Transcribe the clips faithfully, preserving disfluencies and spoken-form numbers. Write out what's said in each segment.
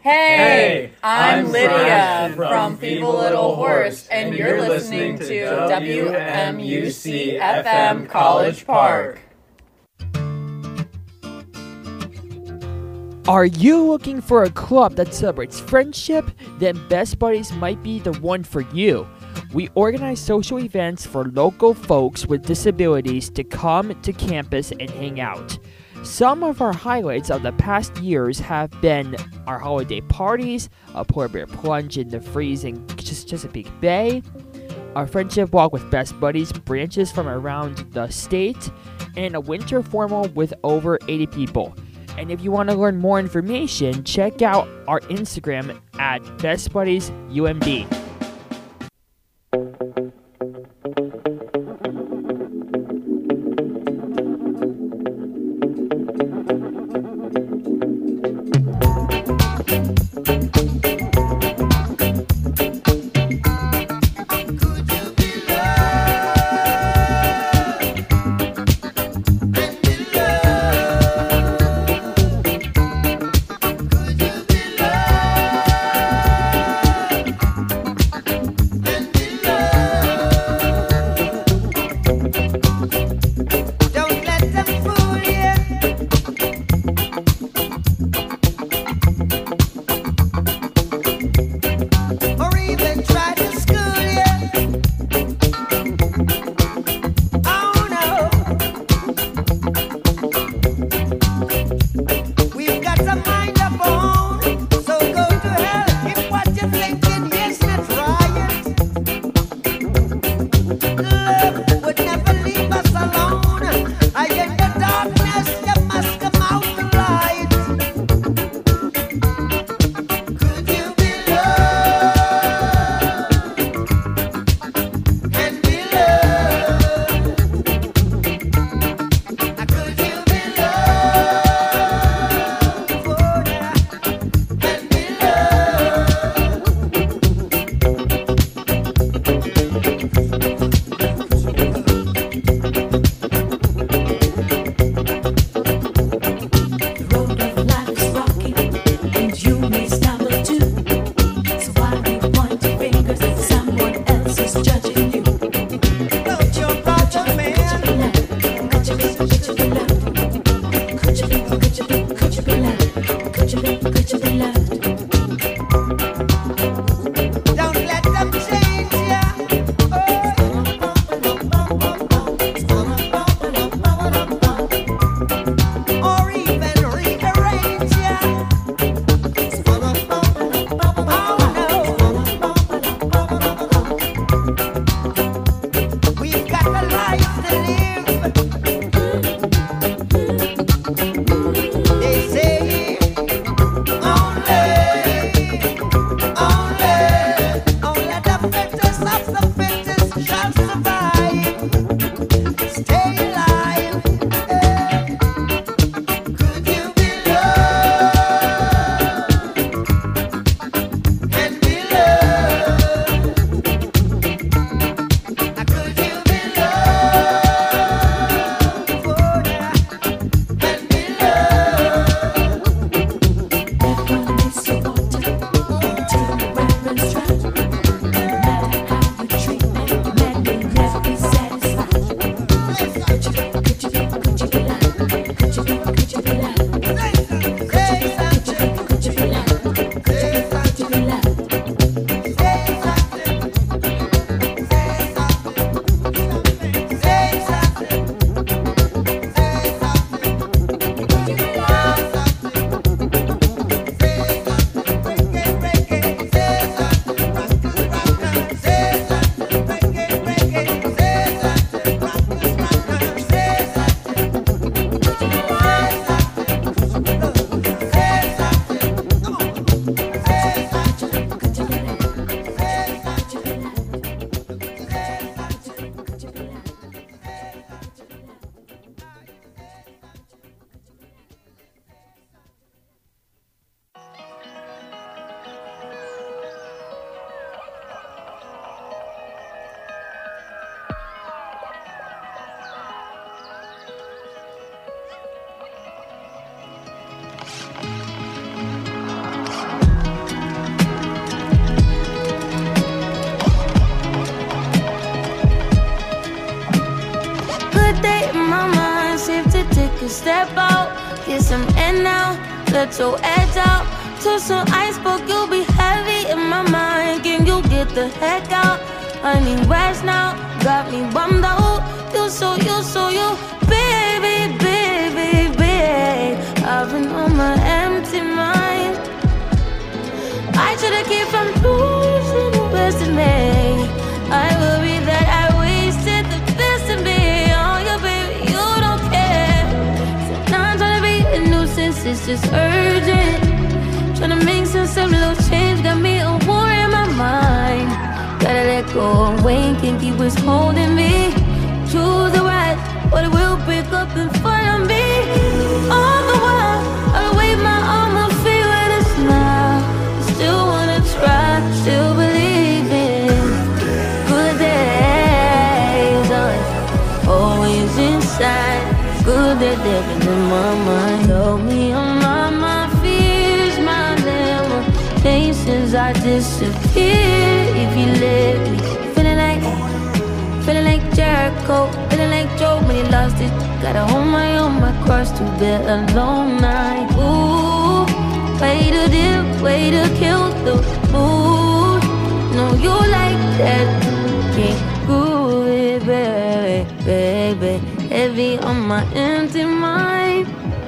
Hey, I'm Lydia from Feeble Little Horse, and you're listening to W M U C F M College Park. Are you looking for a club that celebrates friendship? Then Best Buddies might be the one for you. We organize social events for local folks with disabilities to come to campus and hang out. Some of our highlights of the past years have been our holiday parties, a polar bear plunge in the freezing Chesapeake Bay, our friendship walk with Best Buddies branches from around the state, and a winter formal with over eighty people. And if you want to learn more information, check out our Instagram at Best Buddies U M D. day in my mind. Safe to take a step out, get some air now, let your edge out. To some iceberg, you'll be heavy in my mind. Can you get the heck out? I need rest now, got me bummed out. You so, you so, you, baby, baby, baby. I've been on my empty mind. I should've kept from losing the best of me. I worry that I wasted the best of me. Oh, yeah, baby, you don't care. So now I'm trying to be a nuisance, it's just urgent. Tryna make sense of little change, got me a war in my mind. Gotta let go and wait, can't keep what's holding me. Choose the right, but it will break up in front of me. All the while, I'll wave my arm and feel with a smile. Still wanna try, still believe in good days. Always inside, good that they've been in my mind. Help me on my mind, fears, my limitations. I disappear if you let me. Feeling like, feeling like Jericho, feeling like Joe when he lost it. Gotta hold my own, my cross to bear a long night. Ooh, way to dip, way to kill the mood. No, you like that, can't groove it, baby, baby. Heavy on my empty mind.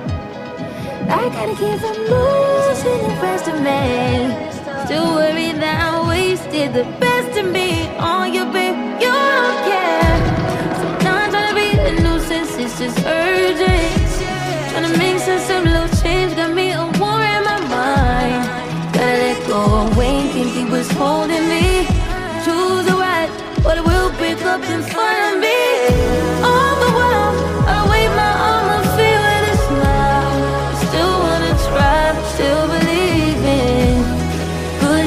I gotta keep from losing the rest of me. Still worried that I wasted the best of me on you, babe. You don't care. So now I'm trying to be a nuisance, it's just urgent. Trying to make sense of little change, got me a war in my mind. Gotta let go and wait, can't keep what's holding me. Choose the right, but it will break up in front of me. All the while, I'll wave my arm and feel with a smile. Still wanna try, still believe in good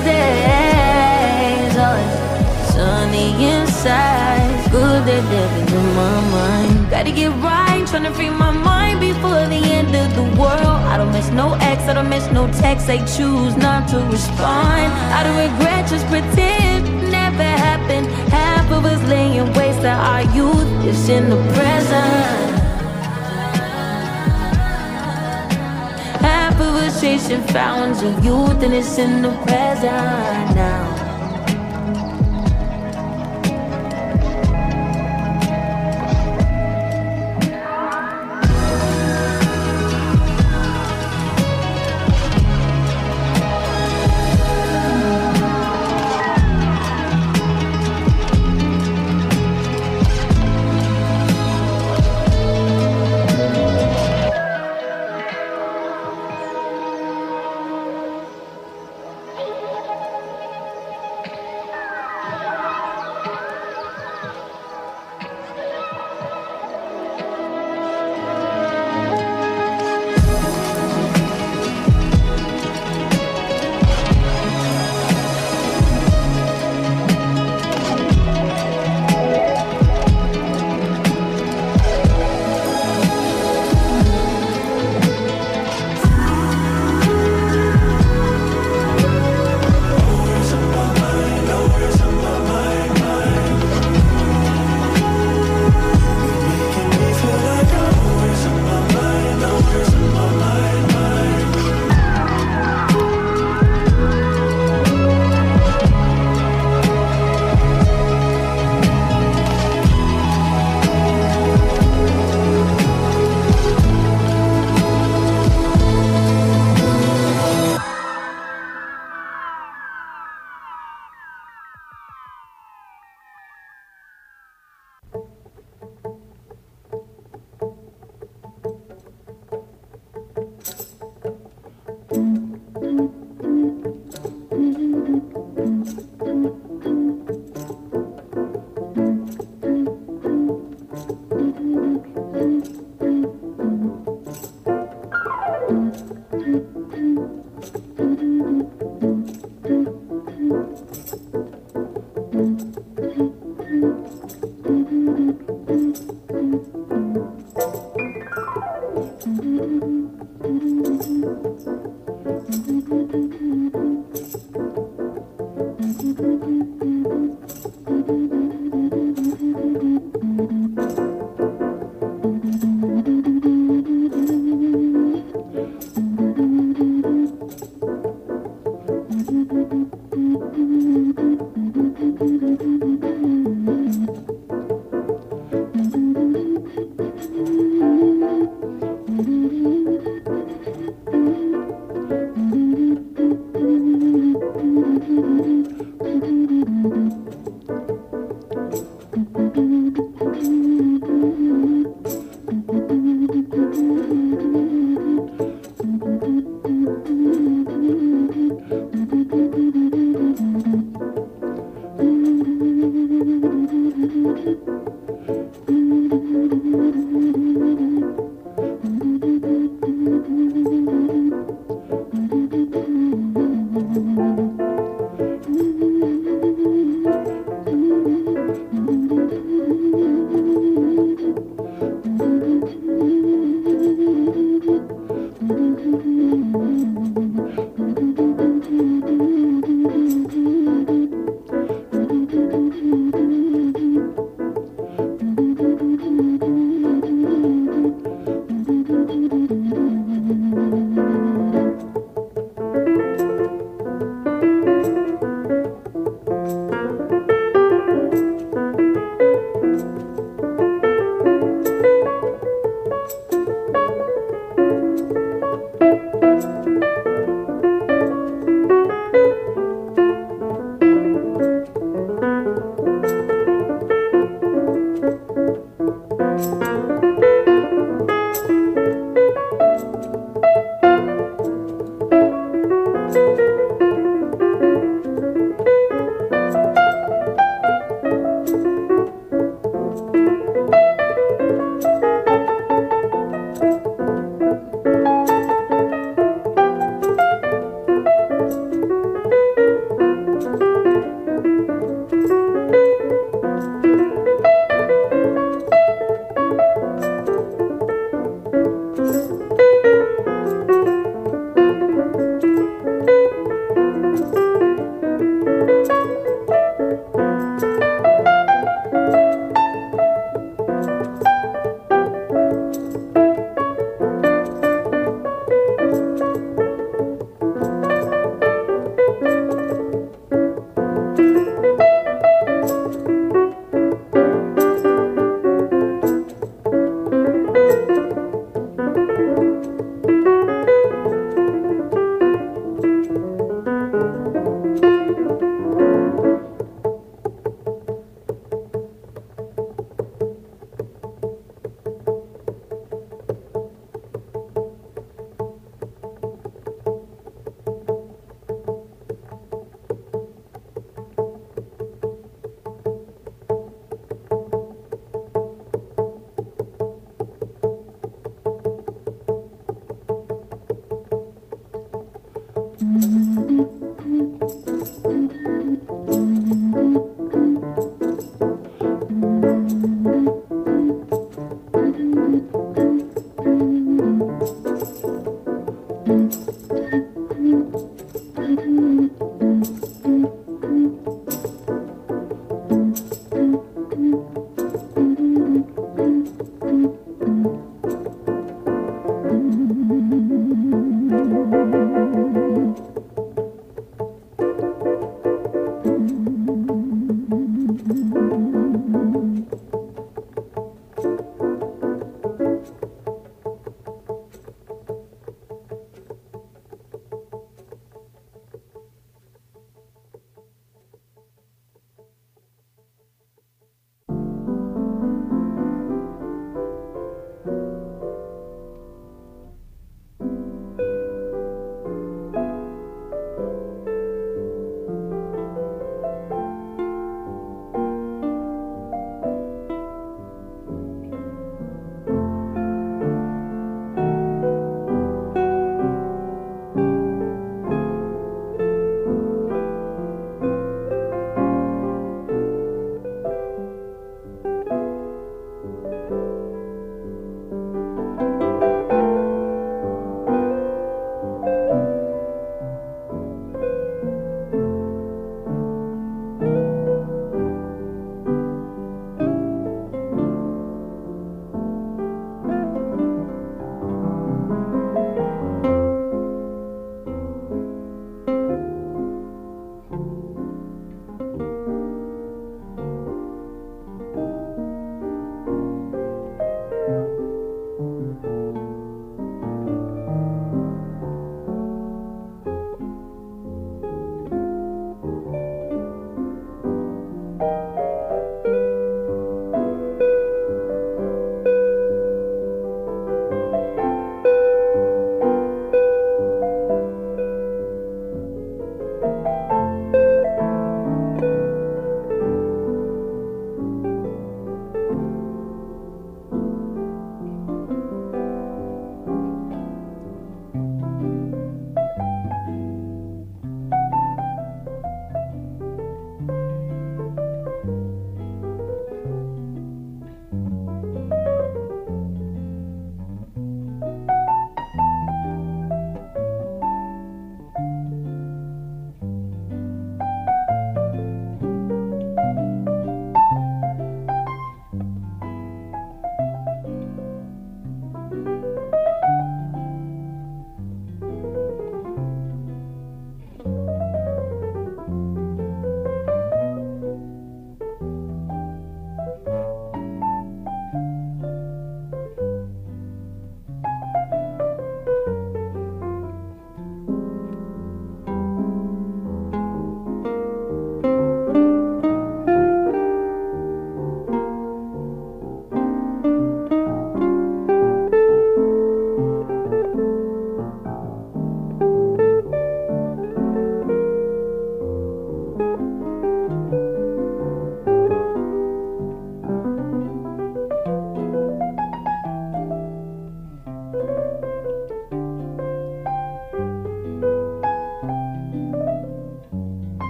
days. Oh, sunny inside, good that living in my mind. Gotta get right, trying to free my mind before the end of the world. I don't miss no ex, I don't miss no text. I choose not to respond. I don't regret, just pretend never happened. Half of us laying waste to our youth is in the present. Half of us chasing fountains of youth and it's in the present now.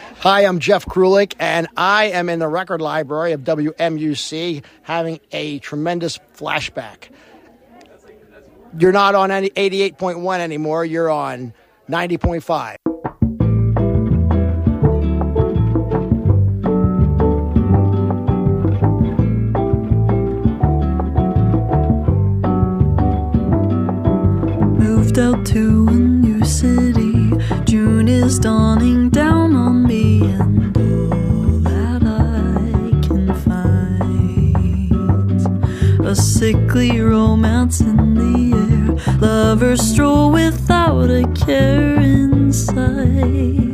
Hi, I'm Jeff Krulik, and I am in the record library of W M U C having a tremendous flashback. You're not on any eighty-eight point one anymore. You're on ninety point five. Moved out to a new city. June is dawning down on me, and all that I can find, a sickly romance in the air. Lovers stroll without a care inside.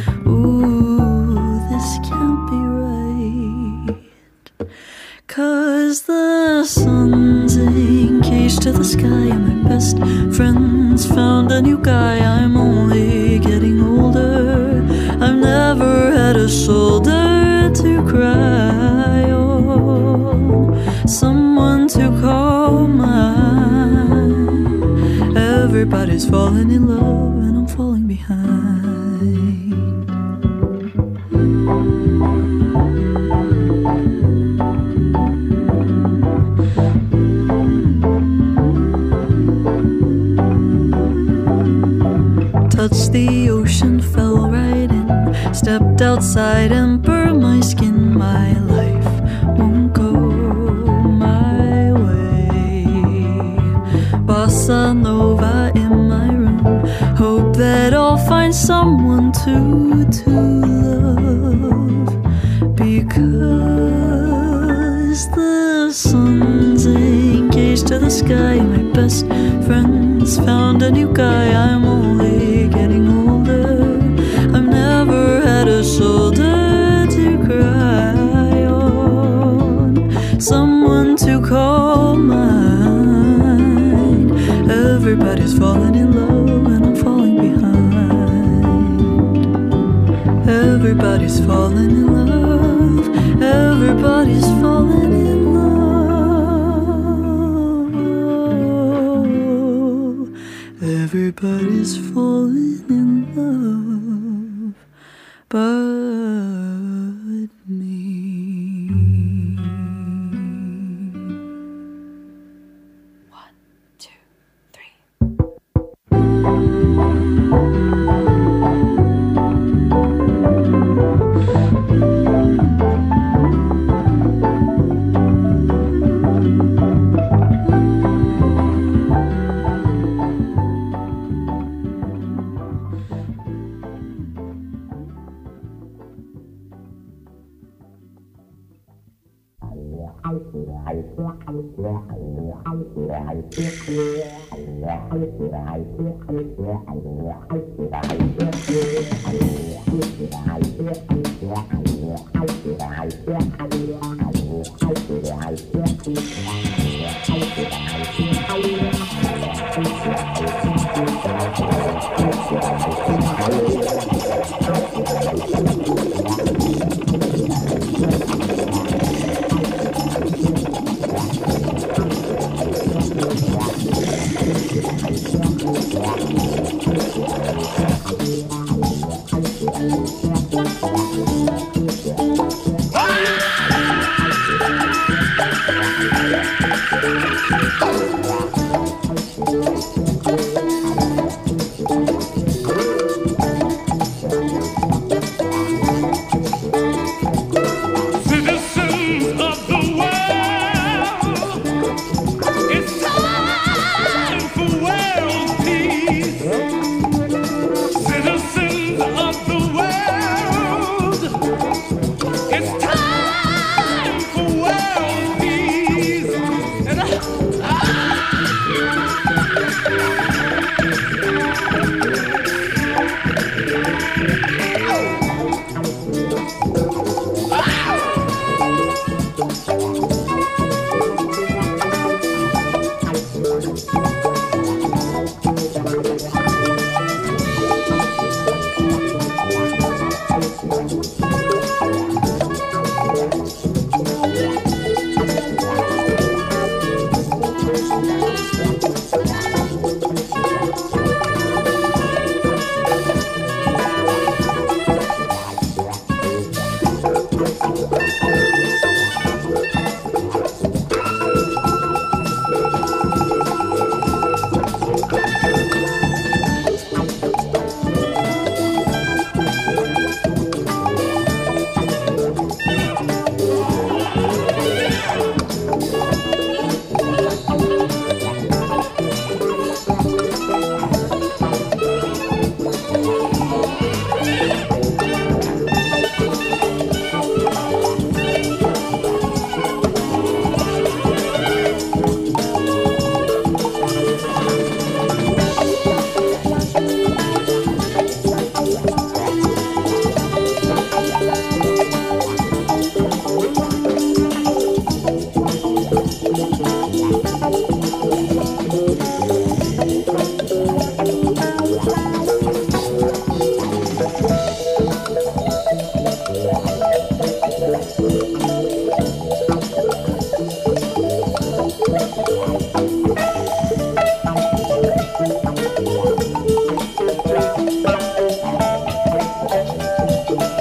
Ooh, this can't be right, 'cause the sun's engaged to the sky, and my best friend's found a new guy. I'm only getting older. I've never had a shoulder to cry on, someone to call mine. Everybody's falling in love, and I'm falling behind. Touched the ocean, fell right in, stepped outside and burned my skin. My life won't go my way. Bossa Nova in my room, hope that I'll find someone to, to love, because the sun's engaged to the sky. My best friend's found a new guy. I'm only getting older. I've never had a shoulder to cry on, someone to call mine. Everybody's falling in love, and I'm falling behind. Everybody's falling in love. Everybody's falling in love. Everybody's falling in love but me. One, two, three.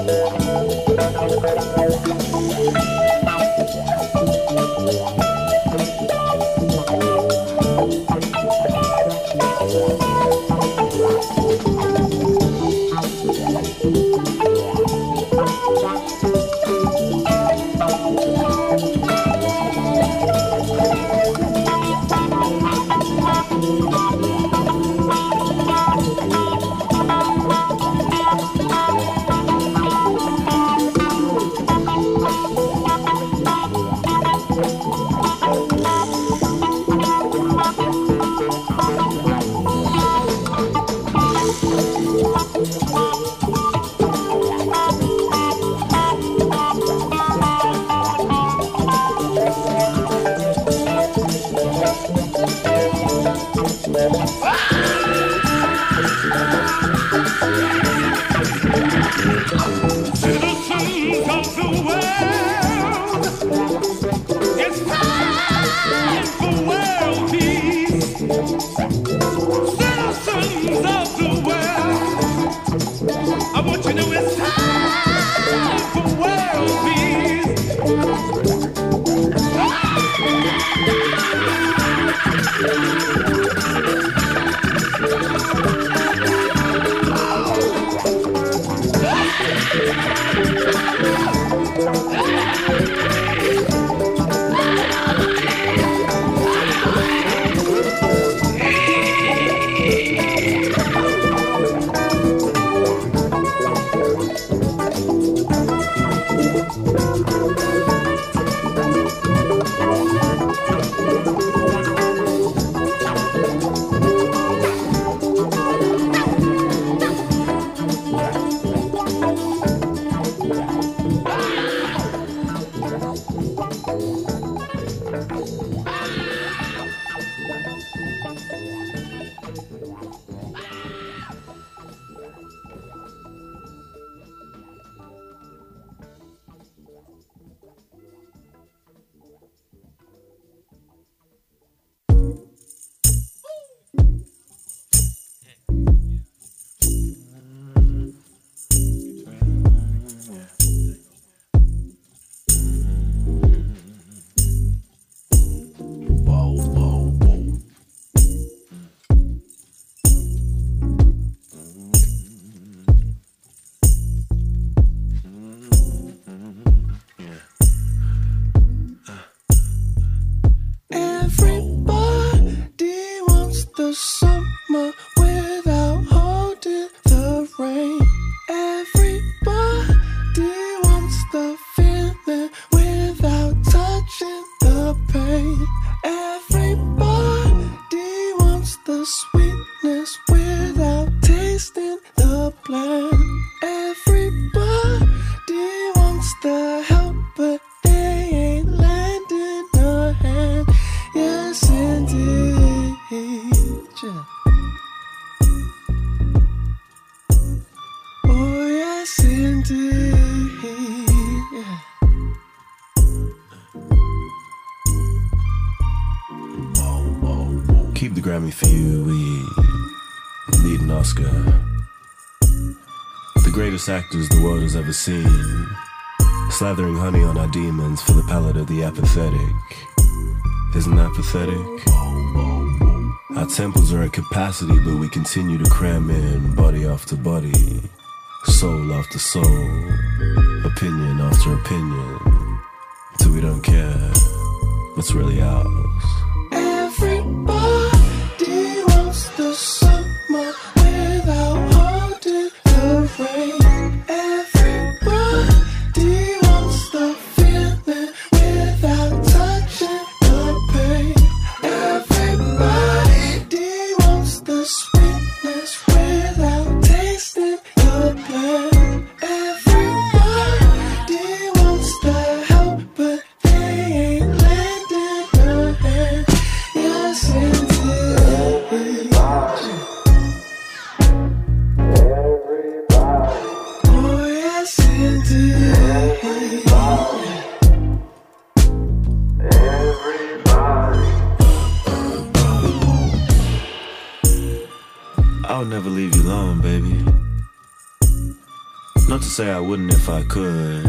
Grammy for you, we need an Oscar. The greatest actors the world has ever seen, slathering honey on our demons for the palate of the apathetic. Isn't that pathetic? Our temples are at capacity, but we continue to cram in body after body, soul after soul, opinion after opinion, till we don't care what's really ours. Everybody wants the summer without holding the rain. Everybody wants the feeling without touching the pain. Everybody wants the sweetness without tasting the pain. Everybody wants the help, but they ain't lending a hand. Yes, indeed. Oh, yes, indeed. I'll never leave you alone, baby. Not to say I wouldn't if I could.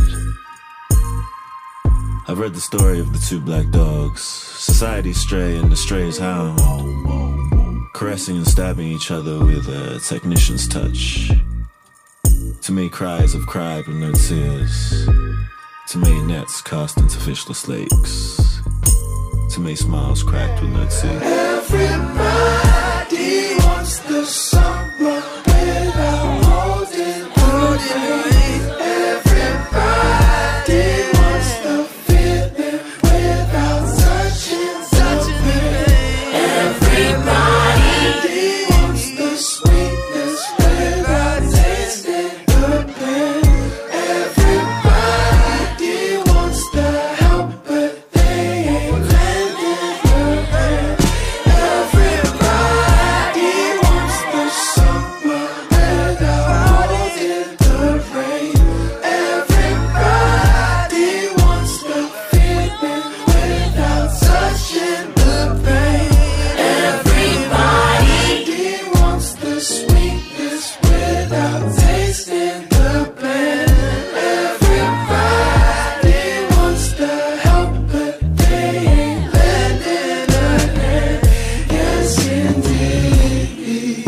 I've read the story of the two black dogs, society's stray and the stray's hound, caressing and stabbing each other with a technician's touch. To me, cries have cried with no tears. To me, nets cast into fishless lakes. To me, smiles cracked with no teeth. Everybody wants the summer without holding, holding. Everybody wants the feeling without touching, touching. Everybody wants the sweetness without tasting the pain. Everybody wants the help, but they ain't lending a hand. Everybody wants the summer without holding the rain. Everybody wants the feeling without touching the pain. Everybody wants the sweetness without tasting the pain. Everybody wants the help, but they ain't lending a hand. Yes, indeed.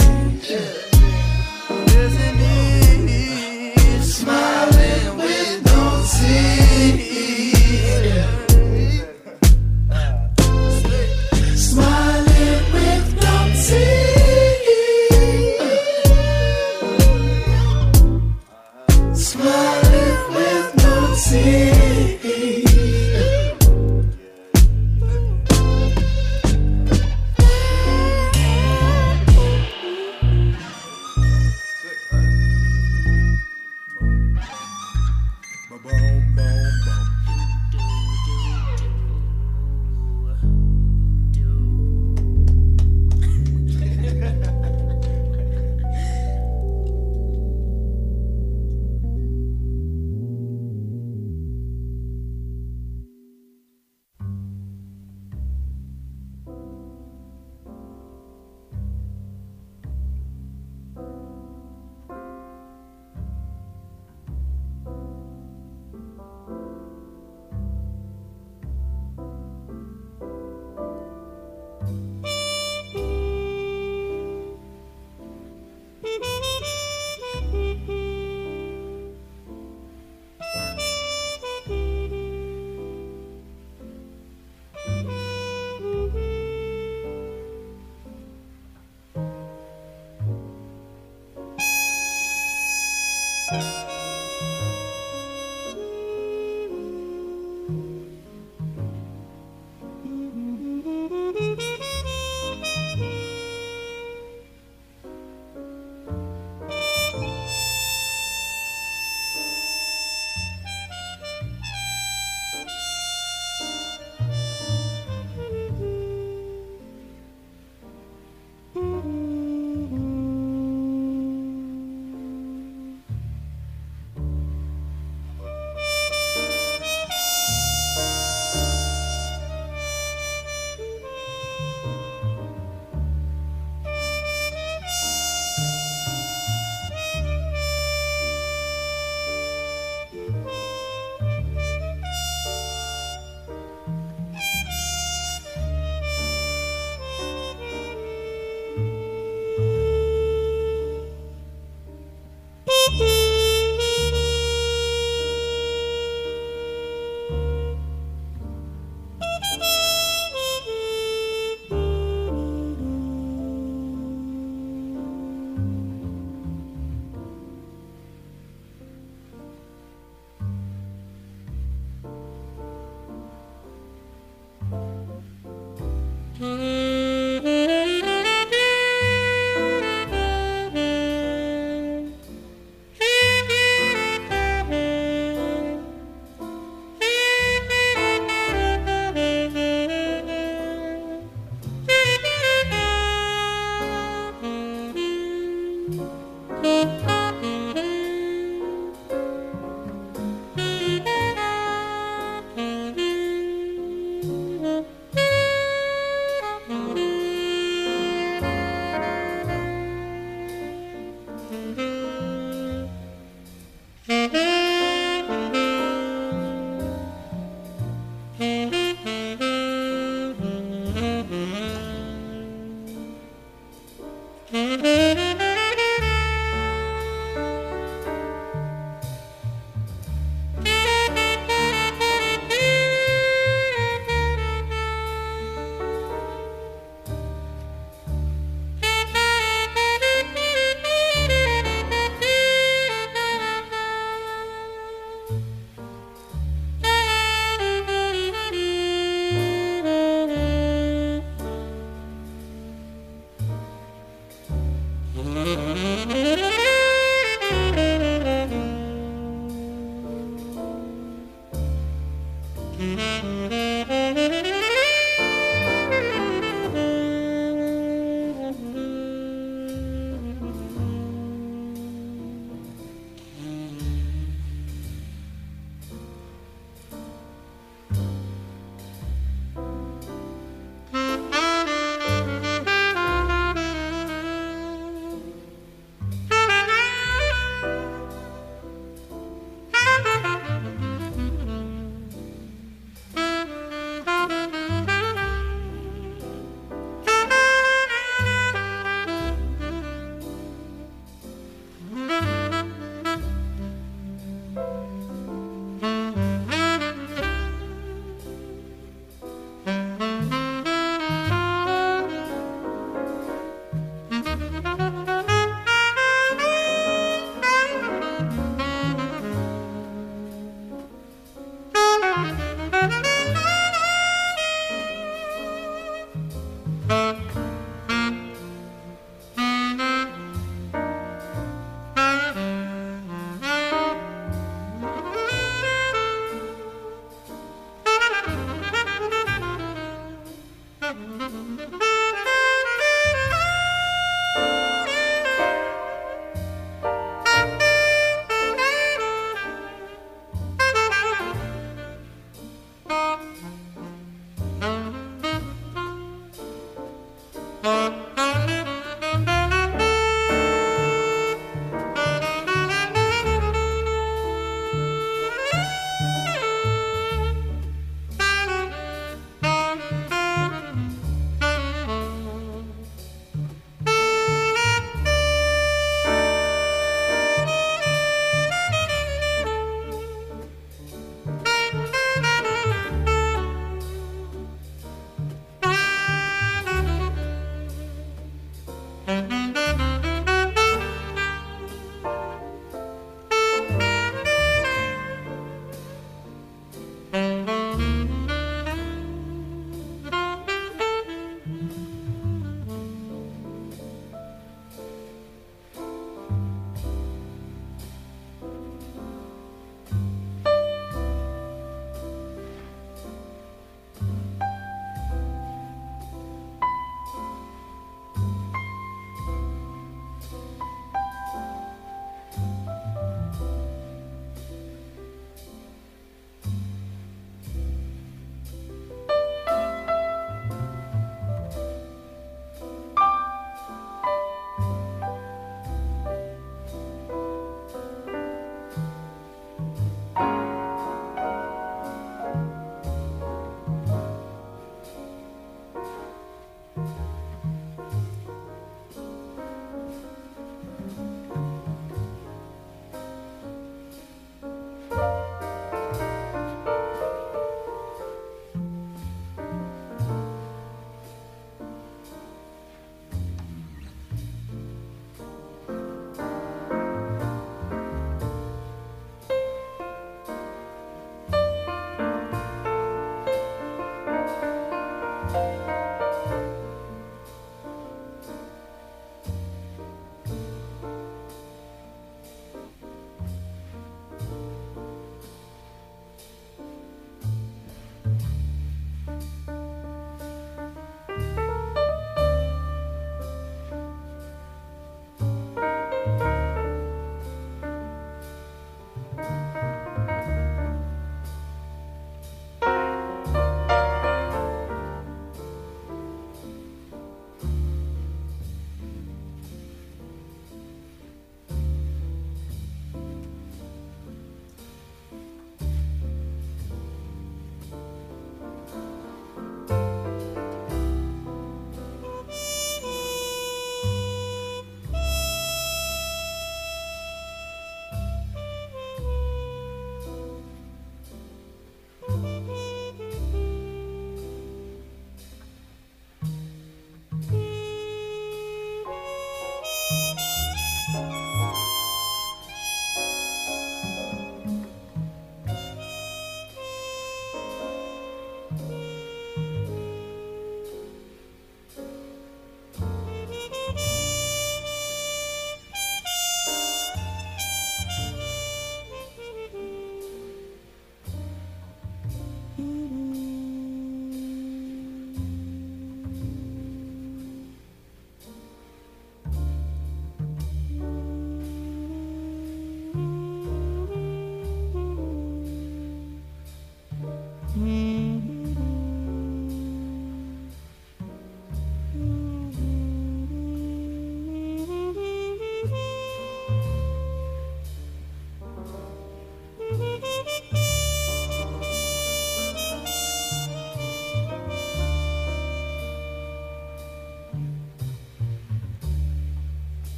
Yes, indeed. Smiling with no teeth. Smiling with no teeth. Smiling with no teeth.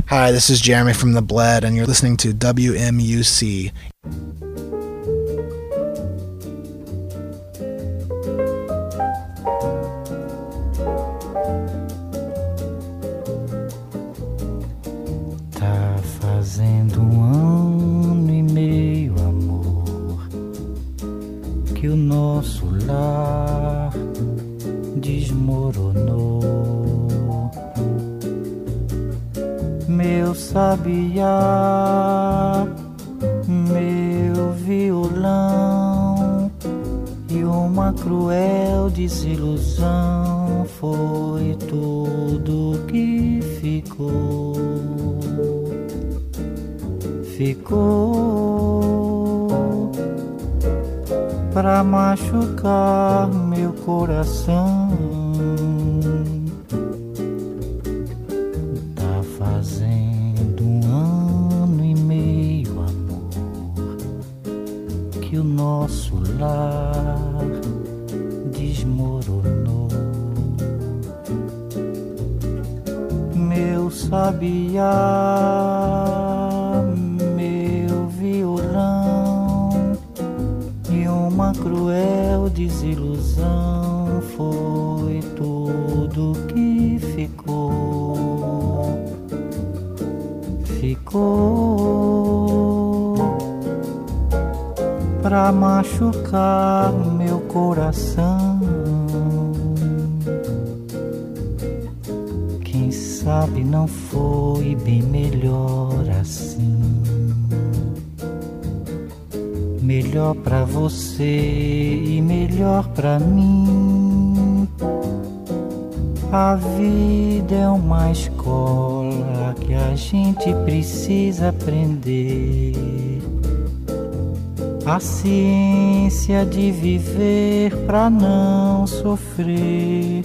Hi, this is Jeremy from The Bled, and you're listening to W M U C. Tá fazendo um ano e meio, amor, que o nosso lar desmoronou. Meu sabiá, meu violão, e uma cruel desilusão foi tudo que ficou. Ficou pra machucar meu coração. Tá fazendo um ano e meio, amor, que o nosso lar desmoronou. Meu sabiá, meu violão, e uma cruel desilusão foi tudo que ficou. Ficou pra machucar meu coração. Quem sabe não foi bem melhor assim. Melhor pra você e melhor pra mim. A vida é uma escola que a gente precisa aprender. A ciência de viver pra não sofrer.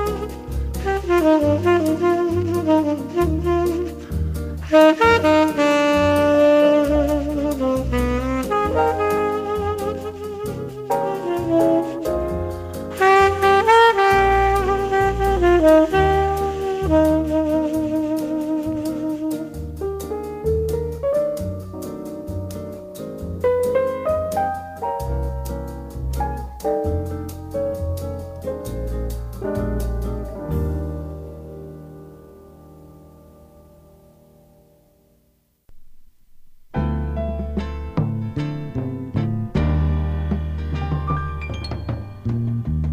Thank you.